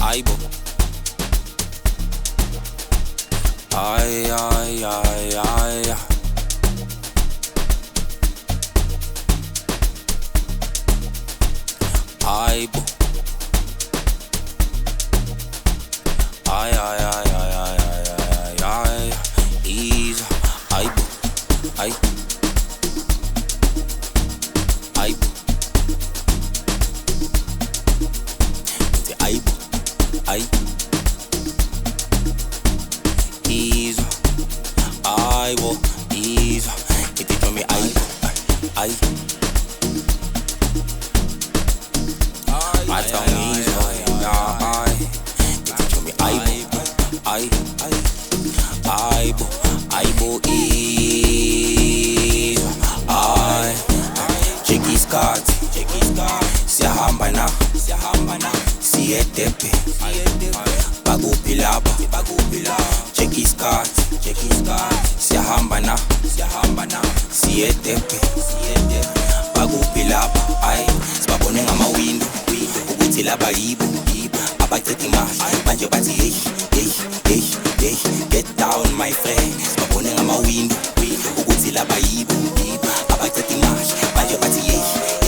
Aibo. Ay, ay, ay, ay. Aibo. Ay, ay, ay, ay, ay, ay, ay, ay. Easy. Aibo. Ay. Aibo. Aibo. Ay. Easy. Aibo. Easy. Get it from me. Aibo. Ay. My tongue easy. Ay. Get it from me. Aibo. Ay. Aibo. Aibo. Easy. Ay. Checky Scott. Siyahamba na. Siyetepe. Bagupilaba. Checky Scott. Siyahamba na. Siyetepe. Bagupilaba. Ay. Sibabone ngama-window. Ukuthi laba yibo. Abacedi imali. Manje bathi hey. Get down my friend. Sibabone ngama-window. Ukuthi laba yibo. Abacedi imali. Manje bathi hey.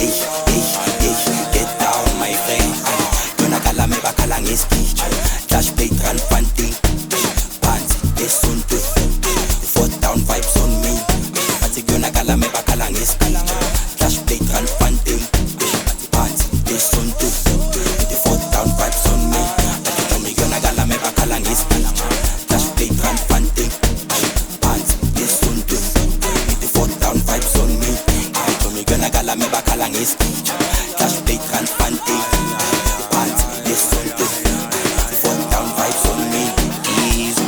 Get down my friend. Yona kalame bakhala ngespeech. Dash play run fanting. Pants esonto. Foot down vibes on me. Bathi yona kalame bakhala ngespeech. Dash play run fanting. Pants esonto. Foot down vibes on me. Bathi yona kalame bakhala ngespeech. Dash play run fanting. Pants esonto. Foot down vibes on me. Bathi yona kalame bakhala ngespeech. Dash play run fanting. Pants esonto. Foot down vibes on me. Easy.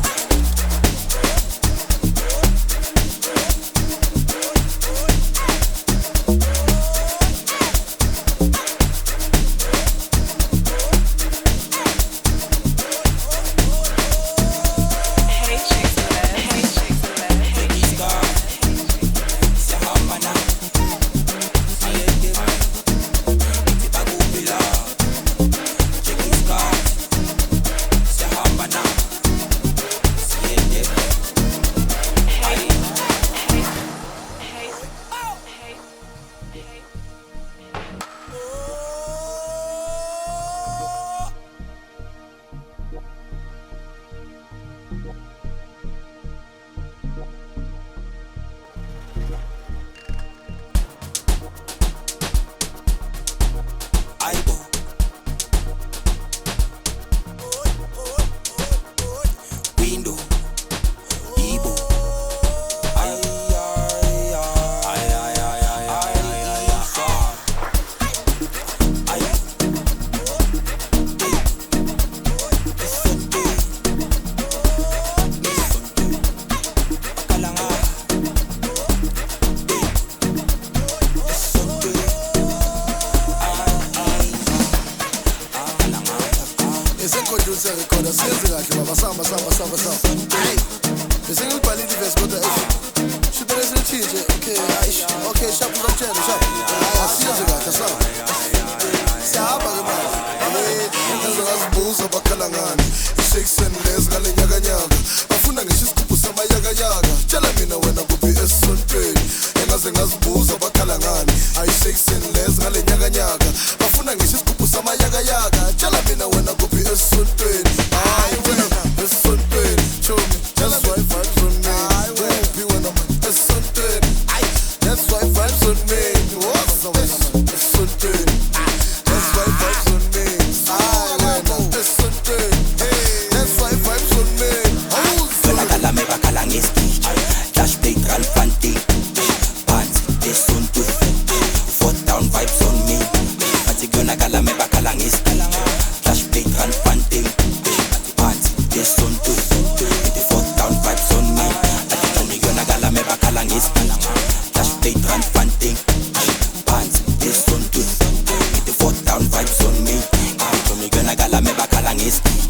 Aibo. Window. Ibo. Ay, ay, ay, ay, ay, ay, ay, ay, ay. Esenkonjunsa recorder siyenze kahle baba samba. Hey. Bese ngilibhalile ivesi kodwa shibele silitshintshe. Okay, sharp uzamtshela sharp. Siyenze kahle samba. Siyahamba ke manje. Yenza ngazibuza bakhala ngani. I-Shakespeare les ngale nyakanyaka. Bafuna ngisho isigubhu samayakayaka. Tshela mina wena kuphi esontweni. Engaze ngazibuza bakhala ngani. I-Shakespeare les ngale nyakanyaka. Bafuna ngisho isigubhu samayakayaka. Tshela mina wena kuphi esontweni. Hayi wena esontweni. Show me that's why vibes on me. Kuphi wena man esontweni. That's why vibes on me. Esontweni. That's why vibes on me. Hayi wena esontweni. That's why vibes on me. Yona kalame bakhala ngespeech. Dash play run fanting. Pants esonto. Foot down vibes on me. Bathi yona kalame bakhala ngespeech. Dash play run fanting. Pants esonto. Foot down vibes on me. Bathi yona kalame bakhala ngespeech. Dash play run fanting. Pants esonto. Foot down vibes on me. Bathi yona kalame bakhala ngespeech.